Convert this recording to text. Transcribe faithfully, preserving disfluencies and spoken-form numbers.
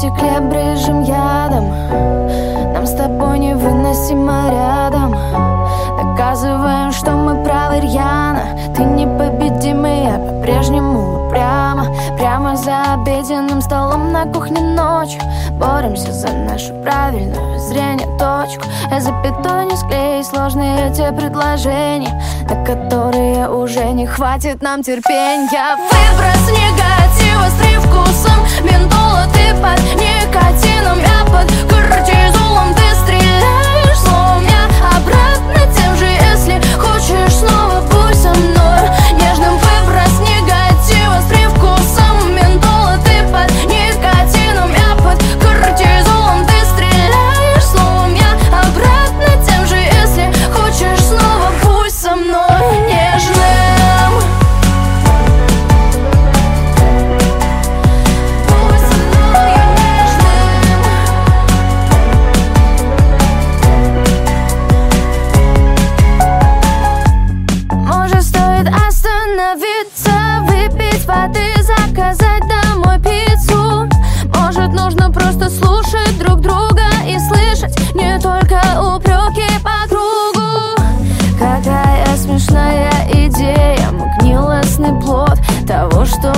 стекле брызжем ядом. Нам с тобой невыносимо рядом. Доказываем, что мы правы рьяно. Ты непобедимый, я по-прежнему упряма. Прямо за обеденным столом на кухне ночью боремся за нашу правильную зрение точку. Я запятой не склею сложные эти предложения, на которые уже не хватит нам терпения. Выброс негатива с привкусом ментола. Ты под никотином, я под кортизолом. Ты стреляешь словом, я обратно тем же. Если хочешь снова, будь со мной нежным. Выброс негатива с привкусом ментола. Ты под никотином, я под кортизолом. Ты стреляешь словом, я обратно тем же. Если хочешь снова, будь со мной нежным. Воды, заказать домой пиццу. Может, нужно просто слушать друг друга и слышать не только упреки по кругу. Какая смешная идея, мы гнилостный плод того, что